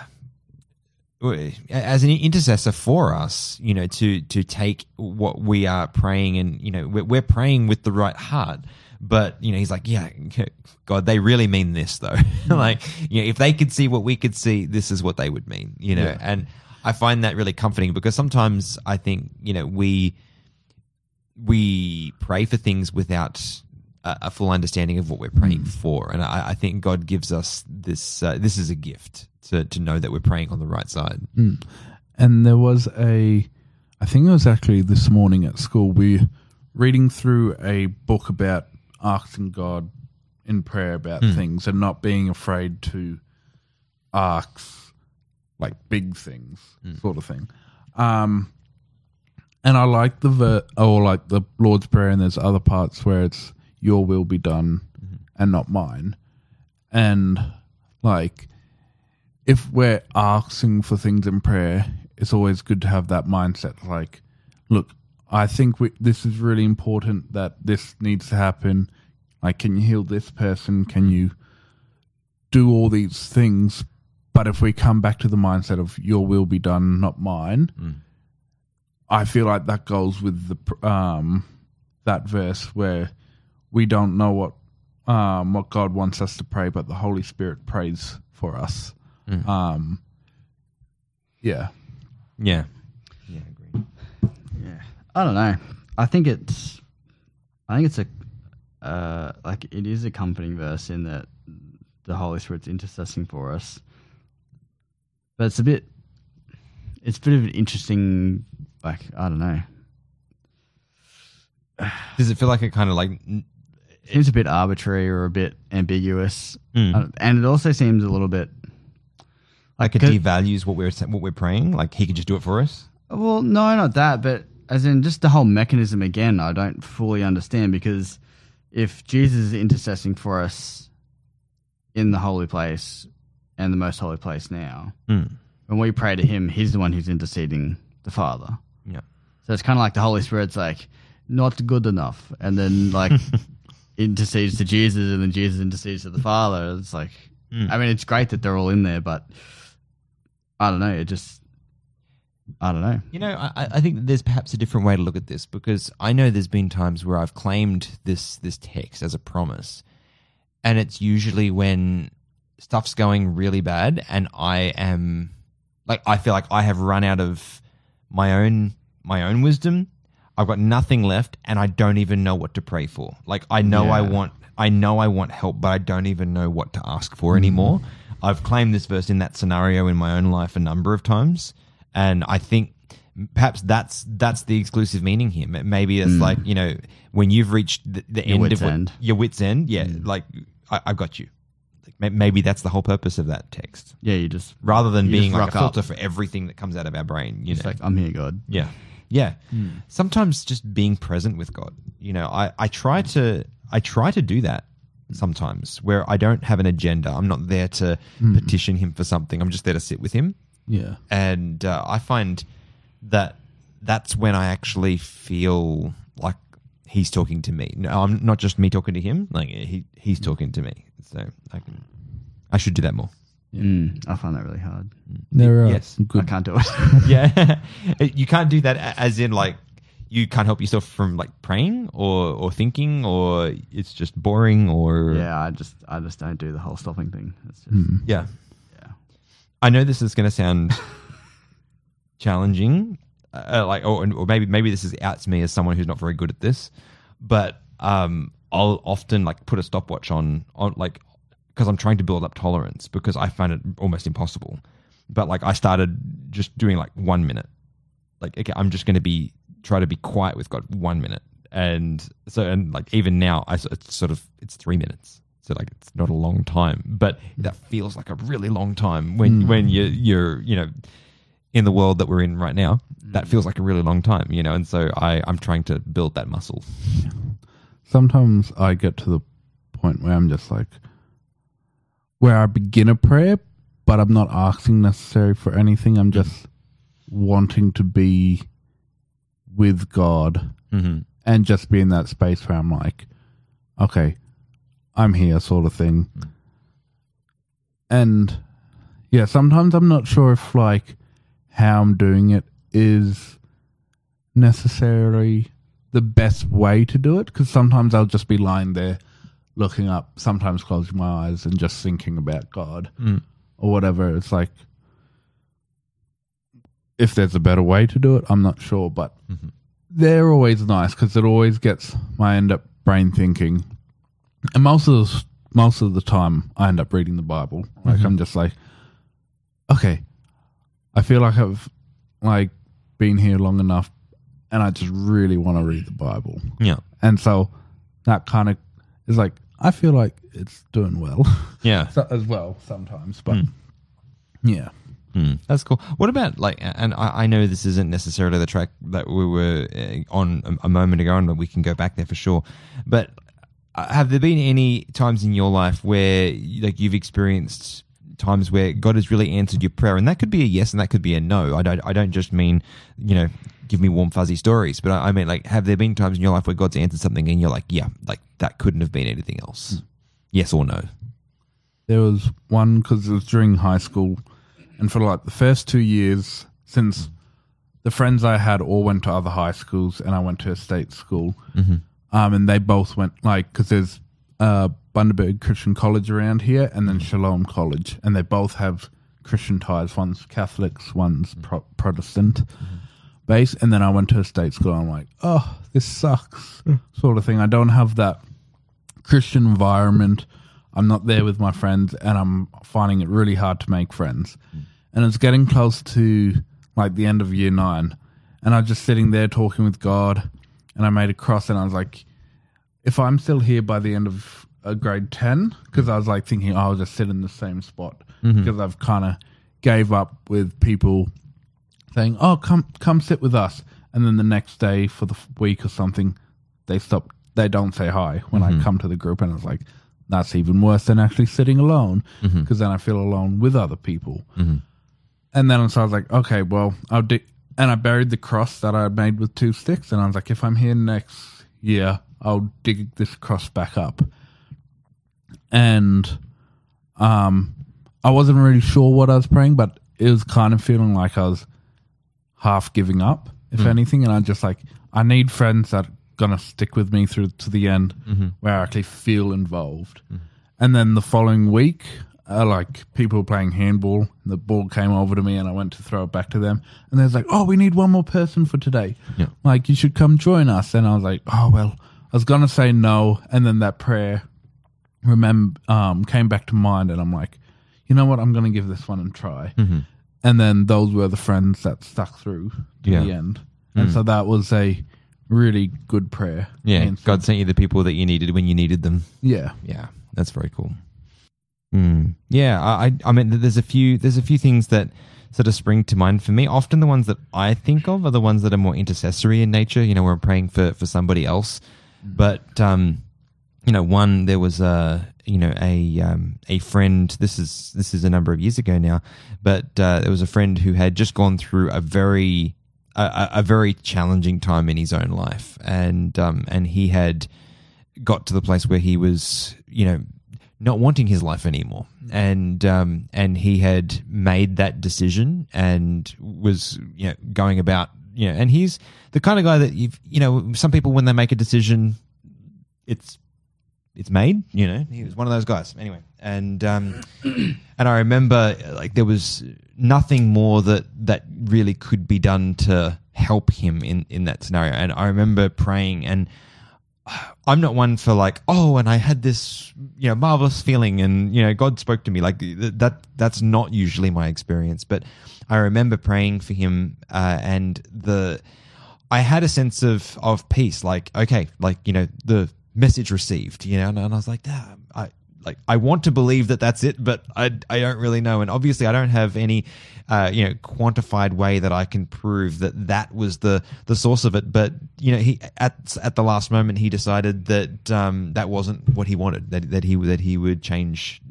intercessor for us, to take what we are praying, and we're praying with the right heart. But he's like, yeah, God, they really mean this though. Like, if they could see what we could see, this is what they would mean. And I find that really comforting because sometimes I think we pray for things without a full understanding of what we're praying for. And I think God gives us this. This is a gift to know that we're praying on the right side. And there was I think it was actually this morning at school, we reading through a book about asking God in prayer about things and not being afraid to ask like big things, sort of thing. And I like the Lord's Prayer, and there's other parts where it's your will be done and not mine. And like, if we're asking for things in prayer, it's always good to have that mindset. Like, look, I think this is really important that this needs to happen. Like, can you heal this person? Can you do all these things? But if we come back to the mindset of your will be done, not mine, I feel like that goes with the that verse where we don't know what God wants us to pray, but the Holy Spirit prays for us. Yeah. Yeah. Yeah, agreed. Yeah, I don't know. I think it's a like it is a comforting verse in that the Holy Spirit's intercessing for us, but it's a bit of an interesting, like, I don't know. Does it feel like it kind of like Seems a bit arbitrary or a bit ambiguous, and it also seems a little bit like it devalues what we're praying? Like he could just do it for us? Well, no, not that, but as in just the whole mechanism again, I don't fully understand, because if Jesus is intercessing for us in the holy place and the most holy place now, when we pray to him, he's the one who's interceding the Father. Yeah. So it's kind of like the Holy Spirit's like, not good enough, and then like intercedes to Jesus, and then Jesus intercedes to the Father. It's like, I mean, it's great that they're all in there, but I don't know. I don't know. You know, I think that there's perhaps a different way to look at this, because I know there's been times where I've claimed this text as a promise, and it's usually when stuff's going really bad and I feel like I have run out of my own wisdom. I've got nothing left, and I don't even know what to pray for. Like, I know I want help, but I don't even know what to ask for anymore. I've claimed this verse in that scenario in my own life a number of times, and I think perhaps that's the exclusive meaning here. Maybe it's like, you know, when you've reached the end of your wit's end, like I've got you. Like, maybe that's the whole purpose of that text. Yeah, you just rather than being like a filter up for everything that comes out of our brain. You know, like, I'm here, God. Yeah. Yeah. Sometimes just being present with God. You know, I try to do that sometimes, where I don't have an agenda. I'm not there to petition him for something. I'm just there to sit with him. Yeah. And I find that that's when I actually feel like he's talking to me. No, I'm not just me talking to him. Like he's talking to me. So I should do that more. I find that really hard. Yes. I can't do it. Yeah. You can't do that as in like you can't help yourself from like praying or thinking, or it's just boring, or Yeah, I just don't do the whole stopping thing. It's just yeah. yeah. I know this is going to sound challenging, or maybe this is out to me as someone who's not very good at this, but I'll often like put a stopwatch on like, because I'm trying to build up tolerance, because I find it almost impossible. But like I started just doing like 1 minute. Like, okay, I'm just going to try to be quiet with God 1 minute. And like even now it's 3 minutes. So like it's not a long time, but that feels like a really long time when you're, you know, in the world that we're in right now. That feels like a really long time, you know. And so I'm trying to build that muscle. Sometimes I get to the point where I'm just like, where I begin a prayer, but I'm not asking necessarily for anything. I'm just wanting to be with God and just be in that space where I'm like, okay, I'm here, sort of thing. And yeah, sometimes I'm not sure if like how I'm doing it is necessarily the best way to do it, because sometimes I'll just be lying there looking up, sometimes closing my eyes and just thinking about God or whatever. It's like, if there's a better way to do it, I'm not sure, but they're always nice, because it always gets my brain thinking, And most of the time, I end up reading the Bible. Like I'm just like, okay, I feel like I've like been here long enough, and I just really want to read the Bible. Yeah. And so that kind of is like, I feel like it's doing well. Yeah. So, as well sometimes, but yeah. That's cool. What about like, and I know this isn't necessarily the track that we were on a moment ago, but we can go back there for sure. But have there been any times in your life where like you've experienced times where God has really answered your prayer, and that could be a yes and that could be a no? I don't just mean, give me warm fuzzy stories, but I mean like, have there been times in your life where God's answered something and you're like, yeah, like that couldn't have been anything else? Yes or no? There was one, because it was during high school, and for like the first 2 years, since the friends I had all went to other high schools and I went to a state school, and they both went, like, because there's Bundaberg Christian College around here and then Shalom College, and they both have Christian ties. One's Catholics, one's Protestant base, and then I went to a state school and I'm like, oh, this sucks, sort of thing. I don't have that Christian environment. I'm not there with my friends, and I'm finding it really hard to make friends. And it's getting close to like the end of year 9, and I'm just sitting there talking with God, and I made a cross, and I was like, if I'm still here by the end of grade 10, because I was like thinking, I'll just sit in the same spot, because I've kind of gave up with people saying, oh, come sit with us, and then the next day for the week or something, they don't say hi when I come to the group, and I was like, that's even worse than actually sitting alone, because then I feel alone with other people. And then so I was like, okay, well, and I buried the cross that I had made with 2 sticks, and I was like, if I'm here next year, I'll dig this cross back up. And I wasn't really sure what I was praying, but it was kind of feeling like I was half giving up, if anything, and I just like, I need friends that going to stick with me through to the end, where I actually feel involved. And then the following week, like people were playing handball, and the ball came over to me and I went to throw it back to them, and they was like, oh, we need one more person for today. Like, you should come join us. And I was like, oh, well, I was going to say no. And then that prayer came back to mind, and I'm like, you know what, I'm going to give this one a try. And then those were the friends that stuck through to the end. And so that was a really good prayer. Yeah, answer. God sent you the people that you needed when you needed them. Yeah. Yeah, that's very cool. Yeah, I mean, there's a few things that sort of spring to mind for me. Often the ones that I think of are the ones that are more intercessory in nature, where I'm praying for somebody else. But, one, there was a friend, this is a number of years ago now, but there was a friend who had just gone through a very challenging time in his own life, and he had got to the place where he was, not wanting his life anymore, and he had made that decision and was, going about, and he's the kind of guy that some people, when they make a decision, it's made, he was one of those guys anyway. And I remember like there was nothing more that really could be done to help him in that scenario. And I remember praying, and I'm not one for like, oh, and I had this, marvelous feeling, and, God spoke to me. Like that's not usually my experience, but I remember praying for him, and I had a sense of peace, like, okay, like, the message received, and I was like, I want to believe that that's it, but I don't really know. And obviously I don't have any, quantified way that I can prove that was the source of it. But, he, at the last moment, he decided that, that wasn't what he wanted, that he would change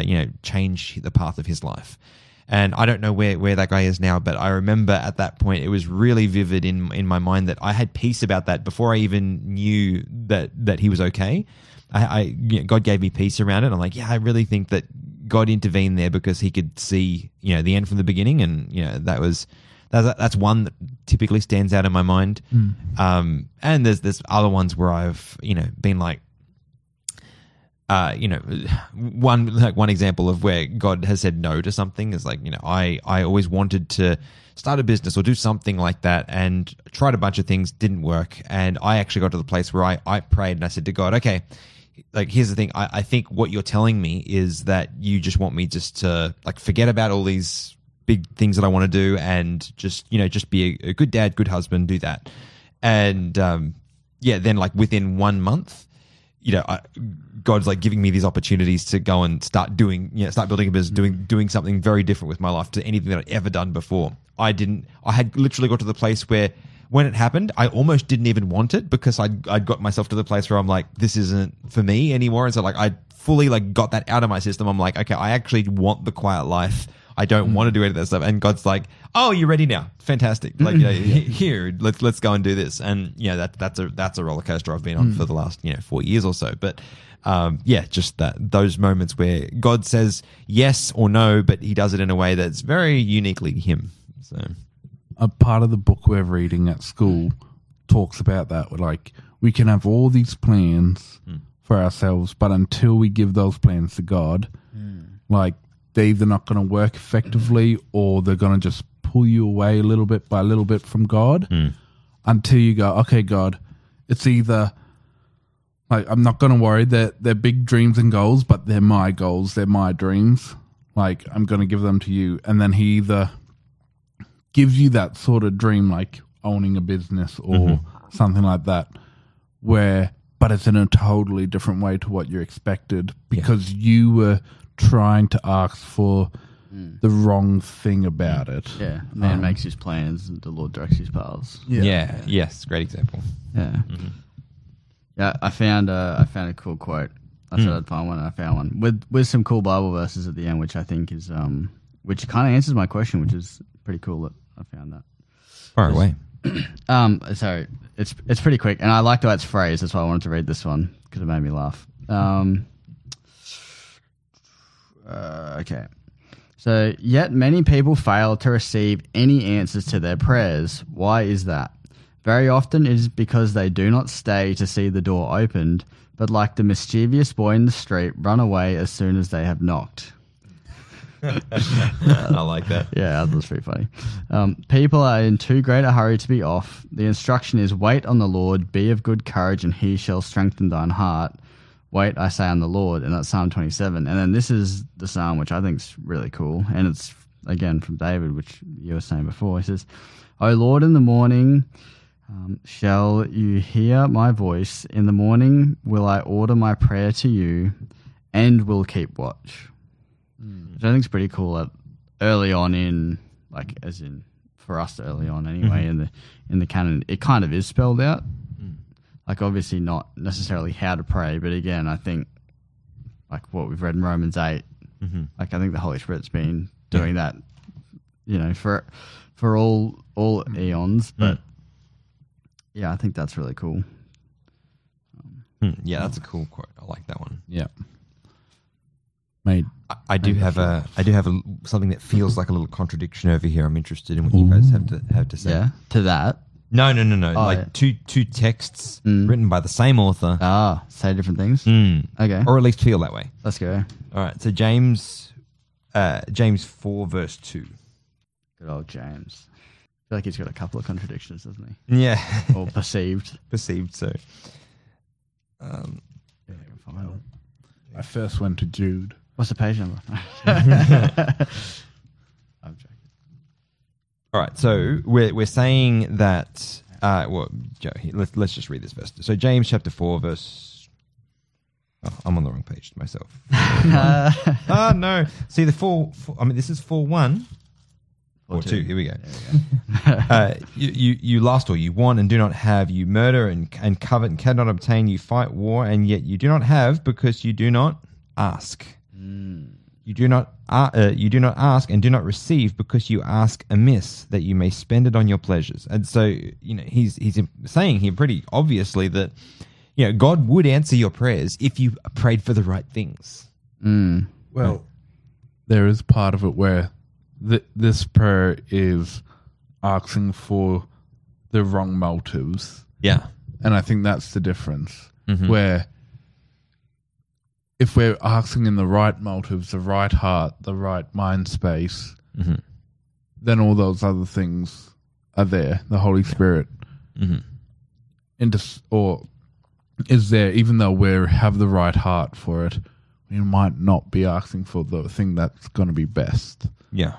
the path of his life. And I don't know where that guy is now, but I remember at that point, it was really vivid in my mind that I had peace about that before I even knew that he was okay. God gave me peace around it. I'm like, yeah, I really think that God intervened there because he could see, the end from the beginning. And, that's one that typically stands out in my mind. And there's other ones where I've, been like, one example of where God has said no to something is like, I always wanted to start a business or do something like that, and tried a bunch of things, didn't work. And I actually got to the place where I prayed and I said to God, okay, like, here's the thing. I think what you're telling me is that you just want me just to like forget about all these big things that I want to do and just be a good dad, good husband, do that. And then like within 1 month, God's like giving me these opportunities to go and start building a business, doing something very different with my life to anything that I'd ever done before. I had literally got to the place where when it happened, I almost didn't even want it because I'd got myself to the place where I'm like, this isn't for me anymore. And so like I fully like got that out of my system. I'm like, okay, I actually want the quiet life. I don't want to do any of that stuff. And God's like, oh, you're ready now. Fantastic. Like, here, let's go and do this. And that's a roller coaster I've been on for the last 4 years or so. But just those moments where God says yes or no, but he does it in a way that's very uniquely him. So a part of the book we're reading at school talks about that. We're like, we can have all these plans for ourselves, but until we give those plans to God, like they're either not going to work effectively or they're going to just pull you away little bit from God until you go, okay, God, it's either like, I'm not going to worry that they're big dreams and goals, but they're my goals. They're my dreams. Like, I'm going to give them to you. And then he either gives you that sort of dream, like owning a business or something like that, but it's in a totally different way to what you expected because you were trying to ask for the wrong thing about it. Yeah, man makes his plans and the Lord directs his paths. Yes, great example. Yeah. Yeah, I found a cool quote. I said I'd find one, and I found one with some cool Bible verses at the end, which I think is which kind of answers my question, which is pretty cool that I found that. Far away. Sorry, it's pretty quick, and I like the way it's phrased. That's why I wanted to read this one because it made me laugh. Okay. So, yet many people fail to receive any answers to their prayers. Why is that? Very often it is because they do not stay to see the door opened, but like the mischievous boy in the street, run away as soon as they have knocked. I like that. Yeah, that was pretty funny. People are in too great a hurry to be off. The instruction is, wait on the Lord, be of good courage, and he shall strengthen thine heart. Wait, I say, on the Lord, and that's Psalm 27. And then this is the psalm, which I think is really cool, and it's, again, from David, which you were saying before. He says, O Lord, in the morning shall you hear my voice. In the morning will I order my prayer to you, and will keep watch. Which I think is pretty cool that early on in, like, as in, for us early on anyway, in the canon, it kind of is spelled out. Like, obviously not necessarily how to pray, but again, I think, like what we've read in Romans 8, like I think the Holy Spirit's been doing that, for all eons. But yeah, I think that's really cool. Yeah, that's a cool quote. I like that one. Yeah. I do have something that feels like a little contradiction over here. I'm interested in what you guys have to say. Yeah, to that. No. Two texts written by the same author. Say different things? Okay. Or at least feel that way. Let's go. All right. So James 4 verse 2. Good old James. I feel like he's got a couple of contradictions, doesn't he? Yeah. Or perceived. Perceived, so. I first went to Jude. What's the page number? I'm joking. All right, so we're saying that. Joe, let's just read this verse. So James chapter 4 verse. Oh, I'm on the wrong page myself. No. See the 4. I mean, this is 4:1. 4:2. Here we go. You lust or you want and do not have. You murder and covet and cannot obtain. You fight war and yet you do not have because you do not ask. You do not ask and do not receive because you ask amiss that you may spend it on your pleasures. And so, he's saying here pretty obviously that, God would answer your prayers if you prayed for the right things. Well, there is part of it where this prayer is asking for the wrong motives. Yeah. And I think that's the difference. Where if we're asking in the right motives, the right heart, the right mind space, then all those other things are there. The Holy Spirit, or is there, even though we have the right heart for it, we might not be asking for the thing that's going to be best. Yeah.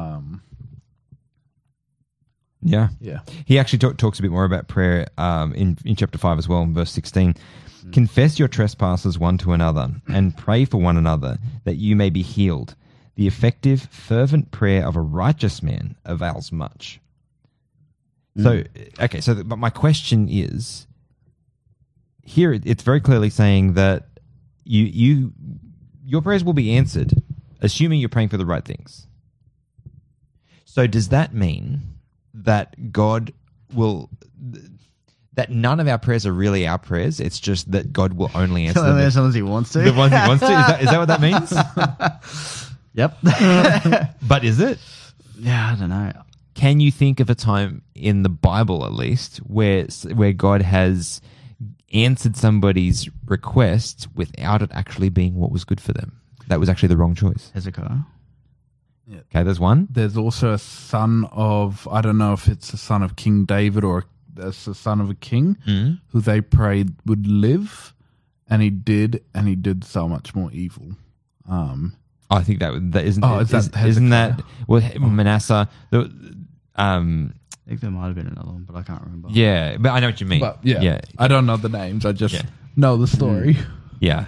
Yeah. He actually talks a bit more about prayer in chapter 5 as well, in verse 16. Confess your trespasses one to another and pray for one another that you may be healed. The effective, fervent prayer of a righteous man avails much. So, okay, but my question is, here it's very clearly saying that your prayers will be answered, assuming you're praying for the right things. So does that mean that God will... that none of our prayers are really our prayers? It's just that God will only answer them. The ones he wants to. The ones he wants to? Is that what that means? Yep. But is it? Yeah, I don't know. Can you think of a time in the Bible, at least, where God has answered somebody's request without it actually being what was good for them? That was actually the wrong choice. Hezekiah. Okay, there's one. There's also a son of, I don't know if it's a son of King David or it's the son of a king who they prayed would live, and he did so much more evil. I think that isn't. Oh, isn't that Manasseh? I think there might have been another one, but I can't remember. Yeah, but I know what you mean. But yeah, I don't know the names. I just know the story. Yeah.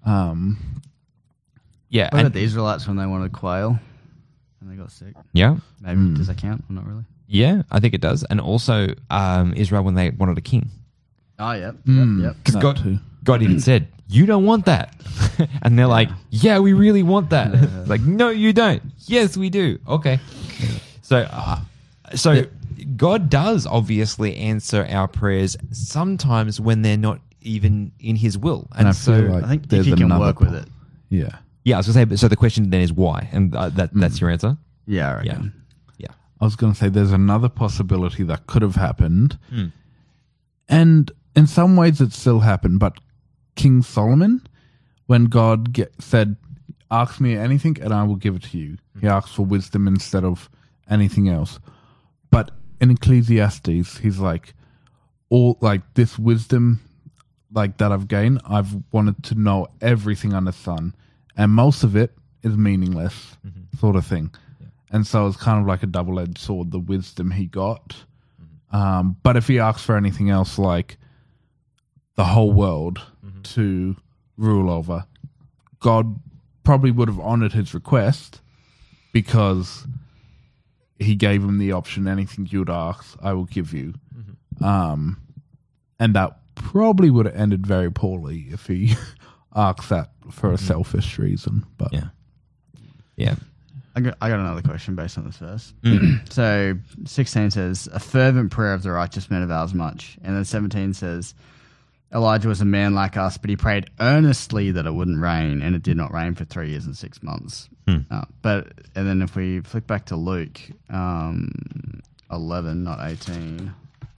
Yeah. What about the Israelites when they wanted quail and they got sick? Yeah. Maybe does that count? Or not really. Yeah, I think it does. And also Israel when they wanted a king. Oh, yep. Yep. Because God even said, you don't want that. And they're like, yeah, we really want that. It's like, no, you don't. Yes, we do. Okay. So God does obviously answer our prayers sometimes when they're not even in his will. And I so feel like I think there's if you can another work with it. Yeah. yeah, I was going to say, so the question then is why? And that's your answer? Yeah, I reckon. Yeah. I was going to say there's another possibility that could have happened. And in some ways it still happened, but King Solomon, when God said, ask me anything and I will give it to you. He asked for wisdom instead of anything else. But in Ecclesiastes, he's like, all like this wisdom like that I've gained, I've wanted to know everything under the sun. And most of it is meaningless sort of thing. Yeah. And so it's kind of like a double-edged sword, the wisdom he got. But if he asks for anything else, like the whole world to rule over, God probably would have honored his request because he gave him the option, anything you would ask, I will give you. And that probably would have ended very poorly if he asked that for a selfish reason. But yeah. I got another question based on this verse. So 16 says, a fervent prayer of the righteous man avails much. And then 17 says, Elijah was a man like us, but he prayed earnestly that it wouldn't rain, and it did not rain for 3 years and 6 months. And then if we flick back to Luke 11, not 18,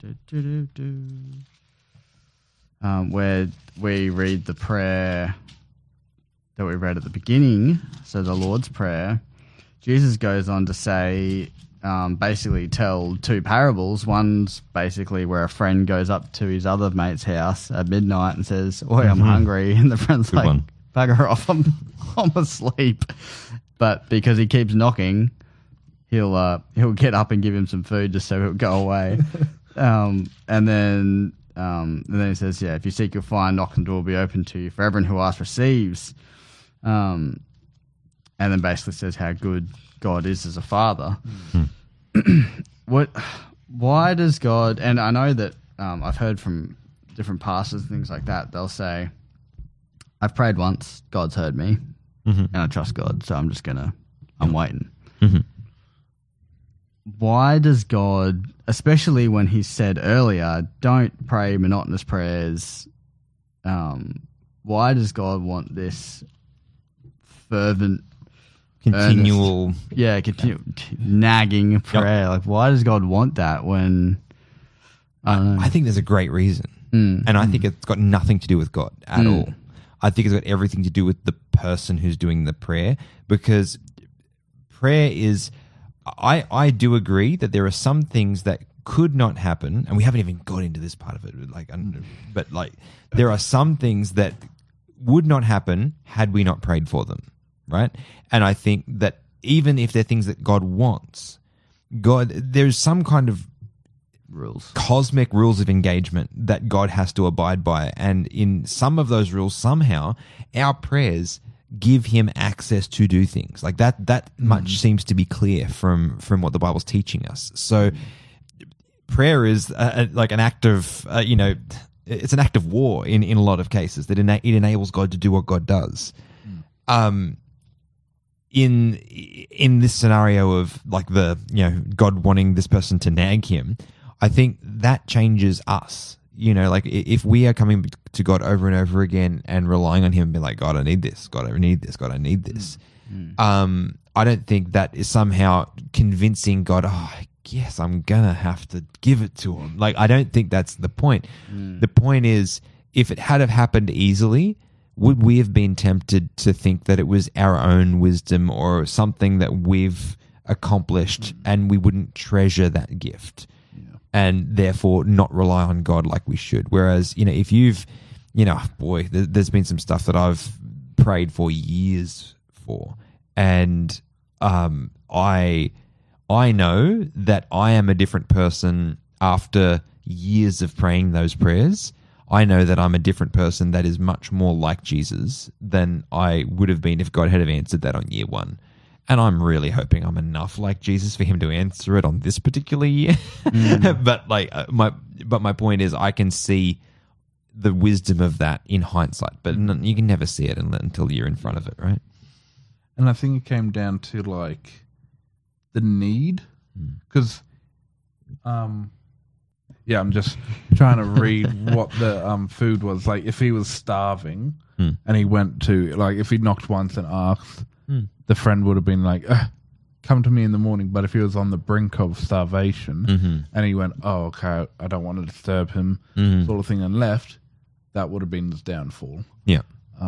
where we read the prayer that we read at the beginning, so the Lord's Prayer, Jesus goes on to say, basically tell two parables. One's basically where a friend goes up to his other mate's house at midnight and says, "Oi, I'm hungry," and the friend's Good like, one. "Bugger off, I'm asleep." But because he keeps knocking, he'll get up and give him some food just so he'll go away. And then he says, "Yeah, if you seek, you'll find. Knock, and the door will be open to you. For everyone who asks receives." And then basically says how good God is as a father. Why does God? And I know that I've heard from different pastors and things like that. They'll say, "I've prayed once, God's heard me, and I trust God, so I'm waiting." Why does God, especially when he said earlier, don't pray monotonous prayers? Why does God want this fervent, continual, nagging prayer? Like, why does God want that when? I think there's a great reason, and I think it's got nothing to do with God at all. I think it's got everything to do with the person who's doing the prayer, because prayer is. I do agree that there are some things that could not happen, and we haven't even got into this part of it, but there are some things that would not happen had we not prayed for them, right? And I think that even if they're things that God wants, there's some kind of cosmic rules of engagement that God has to abide by, and in some of those rules, somehow our prayers give him access to do things like that. That much seems to be clear from what the Bible's teaching us. So prayer is like an act of it's an act of war in a lot of cases, that it enables God to do what God does. In this scenario of like God wanting this person to nag him, I think that changes us. Like if we are coming to God over and over again and relying on him and be like, God, I need this. God, I need this. God, I need this. I don't think that is somehow convincing God, I guess I'm going to have to give it to him. Like, I don't think that's the point. The point is, if it had have happened easily, would we have been tempted to think that it was our own wisdom or something that we've accomplished and we wouldn't treasure that gift? And therefore not rely on God like we should. Whereas, if you've, there's been some stuff that I've prayed for years for. And I know that I am a different person after years of praying those prayers. I know that I'm a different person that is much more like Jesus than I would have been if God had have answered that on year one. And I'm really hoping I'm enough like Jesus for him to answer it on this particular year. But my point is, I can see the wisdom of that in hindsight, but you can never see it until you're in front of it, right? And I think it came down to like the need, because, I'm just trying to read what the food was. Like, if he was starving and he went to, like, if he knocked once and asked, the friend would have been like, come to me in the morning. But if he was on the brink of starvation and he went, oh, okay, I don't want to disturb him, sort of thing, and left, that would have been his downfall. Yeah.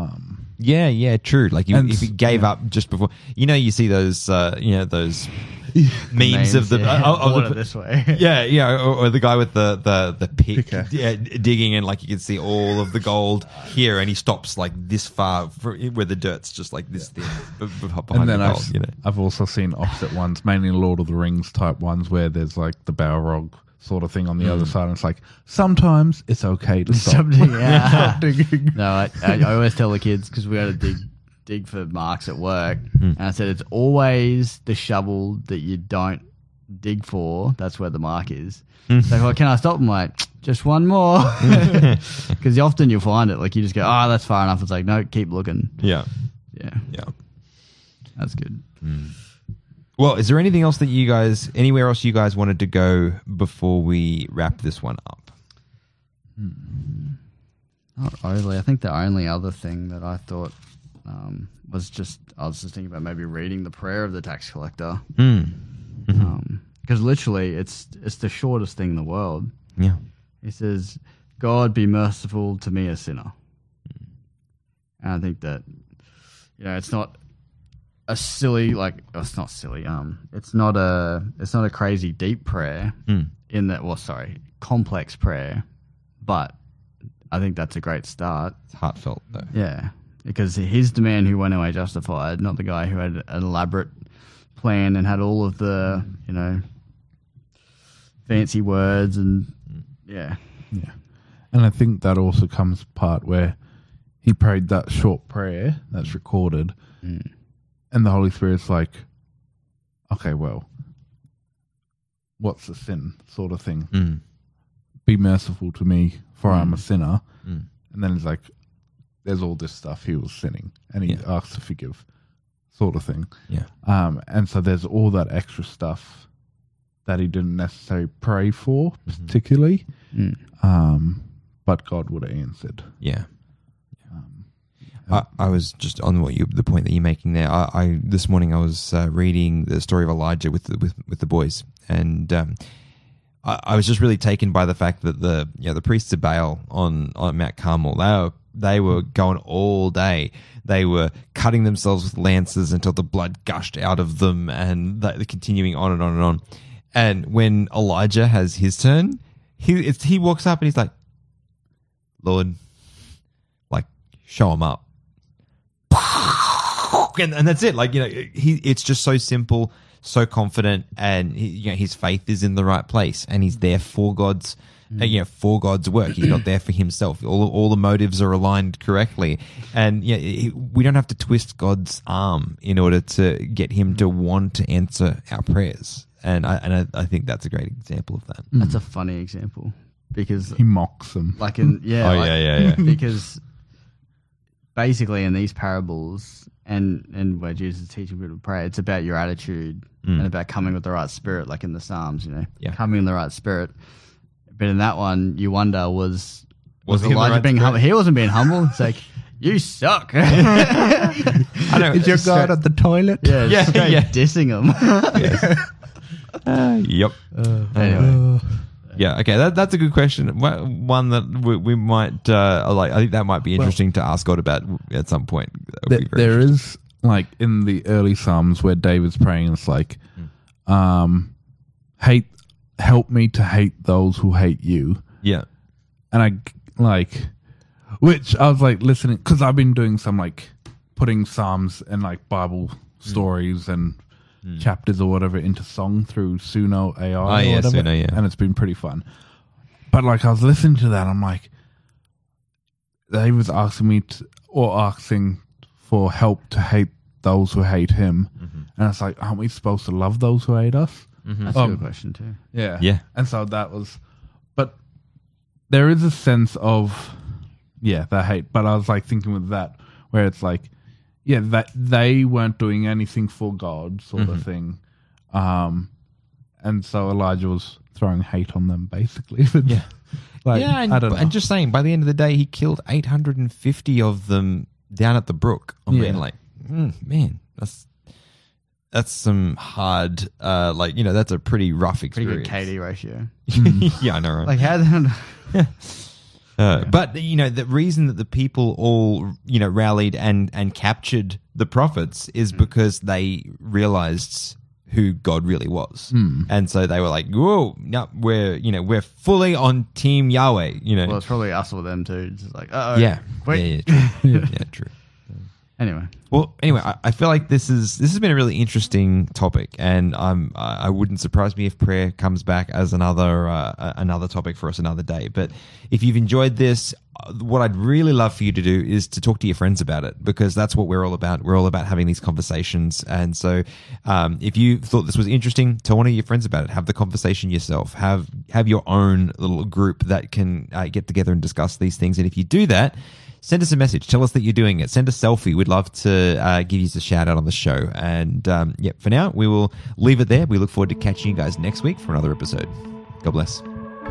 True. Like if he gave up just before, you see those, those memes of the this way. or the guy with the pick, digging, and like you can see all of the gold here, and he stops like this far where the dirt's just like this thin behind and then the gold. I've also seen opposite ones, mainly Lord of the Rings type ones, where there's like the Balrog sort of thing on the other side, and it's like sometimes it's okay to stop. Stop digging. No, I always tell the kids, because we had to dig for marks at work, and I said it's always the shovel that you don't dig for, that's where the mark is. So, well, can I stop? I'm like, just one more, because often you'll find it, like you just go, oh, that's far enough. It's like, no, keep looking. Yeah, that's good. Well, is there anything else anywhere else you guys wanted to go before we wrap this one up? Not overly. I think the only other thing that I thought was I was just thinking about maybe reading the prayer of the tax collector. Because literally it's the shortest thing in the world. Yeah. He says, God, be merciful to me, a sinner. And I think that, it's not a silly, it's not silly. It's not a crazy deep prayer in that, complex prayer, but I think that's a great start. It's heartfelt though. Yeah, because he's the man who went away justified, not the guy who had an elaborate plan and had all of the, fancy words and yeah. And I think that also comes part where he prayed that short prayer that's recorded. And the Holy Spirit's like, okay, well, what's the sin sort of thing? Be merciful to me, for I'm a sinner. And then it's like, there's all this stuff he was sinning, and he asks to forgive, sort of thing. Yeah. And so there's all that extra stuff that he didn't necessarily pray for, particularly, but God would have answered. Yeah. I was just on the point that you're making there. I this morning I was reading the story of Elijah with the boys, and I was just really taken by the fact that the priests of Baal on Mount Carmel, they were going all day. They were cutting themselves with lances until the blood gushed out of them, and they're continuing on and on and on. And when Elijah has his turn, he walks up and he's like, Lord, like, show him up. And that's it. Like, it's just so simple, so confident, and his faith is in the right place, and he's there for God's for God's work. He's not there for himself. All the motives are aligned correctly, and we don't have to twist God's arm in order to get him to want to answer our prayers. And I think that's a great example of that. That's a funny example because He mocks them. like in yeah. because basically in these parables and where Jesus is teaching people to pray, it's about your attitude and about coming with the right spirit, like in the Psalms, coming in the right spirit. But in that one, you wonder was he in the Elijah right being spirit? humble? He wasn't being humble. It's like, you suck. I know. Is your God at the toilet? Yeah, straight yeah. dissing him. Yep. Anyway, Yeah. Okay. That's a good question. One that we might like. I think that might be interesting to ask God about at some point. That would be very There is, like, in the early Psalms where David's praying, it's like, help me to hate those who hate you. Yeah. And which I was like listening, because I've been doing some like putting Psalms and like Bible stories and chapters or whatever into song through Suno AI or whatever. Suno, yeah. And it's been pretty fun. But like I was listening to that, I'm like, they was asking for help to hate those who hate him. And it's like, aren't we supposed to love those who hate us? that's a good question too. Yeah. Yeah. And so that was, but there is a sense of, that hate. But I was like thinking with that, where it's like, that they weren't doing anything for God sort of thing. And so Elijah was throwing hate on them basically. Like, yeah, I don't know. and just saying, by the end of the day, he killed 850 of them down at the brook. I mean, like, man, that's some hard, that's a pretty rough Pretty good experience. KD ratio. Yeah, I know, right? Like how? But the reason that the people all rallied and captured the prophets is because they realized who God really was, and so they were like, "Whoa, no, we're fully on Team Yahweh." Well, it's probably us or them too. It's just like, wait. yeah, true. Yeah, true. Anyway, Well, anyway, I feel like this has been a really interesting topic, and I wouldn't surprise me if prayer comes back as another topic for us another day. But if you've enjoyed this, what I'd really love for you to do is to talk to your friends about it, because that's what we're all about. We're all about having these conversations. And so if you thought this was interesting, tell one of your friends about it. Have the conversation yourself. Have your own little group that can get together and discuss these things. And if you do that, send us a message. Tell us that you're doing it. Send a selfie. We'd love to give you a shout out on the show. And for now, we will leave it there. We look forward to catching you guys next week for another episode. God bless.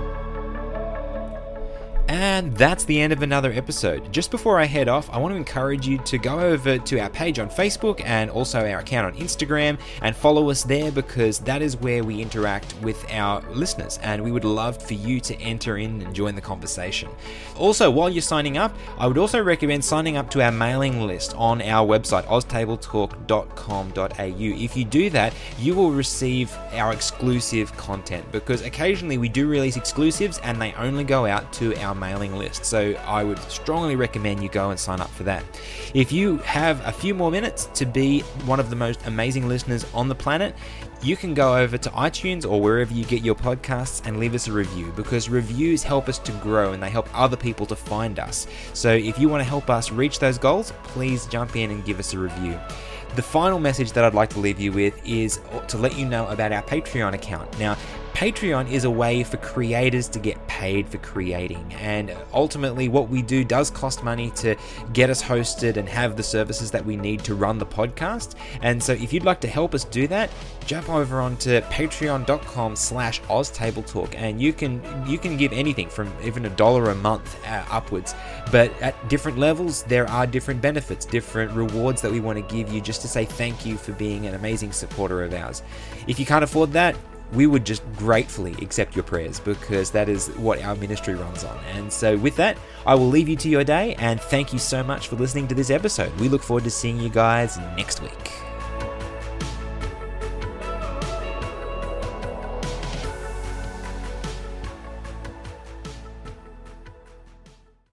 And that's the end of another episode. Just before I head off, I want to encourage you to go over to our page on Facebook and also our account on Instagram and follow us there, because that is where we interact with our listeners, and we would love for you to enter in and join the conversation. Also, while you're signing up, I would also recommend signing up to our mailing list on our website, oztabletalk.com.au. If you do that, you will receive our exclusive content, because occasionally we do release exclusives and they only go out to our mailing list. So I would strongly recommend you go and sign up for that. If you have a few more minutes to be one of the most amazing listeners on the planet, you can go over to iTunes or wherever you get your podcasts and leave us a review, because reviews help us to grow and they help other people to find us. So if you want to help us reach those goals, please jump in and give us a review. The final message that I'd like to leave you with is to let you know about our Patreon account. Now, Patreon is a way for creators to get paid for creating, and ultimately what we do does cost money to get us hosted and have the services that we need to run the podcast. And so if you'd like to help us do that, jump over onto patreon.com/OzTableTalk, and you can give anything from even $1 a month upwards. But at different levels, there are different benefits, different rewards that we want to give you just to say thank you for being an amazing supporter of ours. If you can't afford that, we would just gratefully accept your prayers, because that is what our ministry runs on. And so with that, I will leave you to your day, and thank you so much for listening to this episode. We look forward to seeing you guys next week.